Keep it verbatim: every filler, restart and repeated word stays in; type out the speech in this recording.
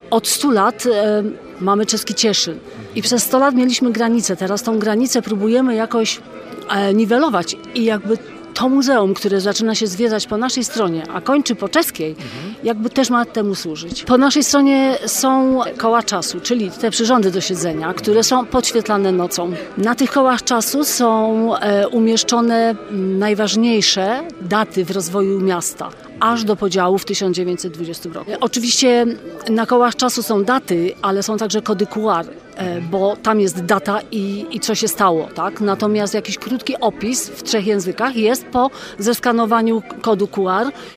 Od stu lat e, mamy czeski Cieszyn i przez sto lat mieliśmy granicę. Teraz tą granicę próbujemy jakoś e, niwelować i jakby to muzeum, które zaczyna się zwiedzać po naszej stronie, a kończy po czeskiej, jakby też ma temu służyć. Po naszej stronie są koła czasu, czyli te przyrządy do siedzenia, które są podświetlane nocą. Na tych kołach czasu są e, umieszczone najważniejsze daty w rozwoju miasta, aż do podziału w tysiąc dziewięćset dwudziestym roku. Oczywiście na kołach czasu są daty, ale są także kody Q R, bo tam jest data i, i co się stało, tak? Natomiast jakiś krótki opis w trzech językach jest po zeskanowaniu kodu Q R.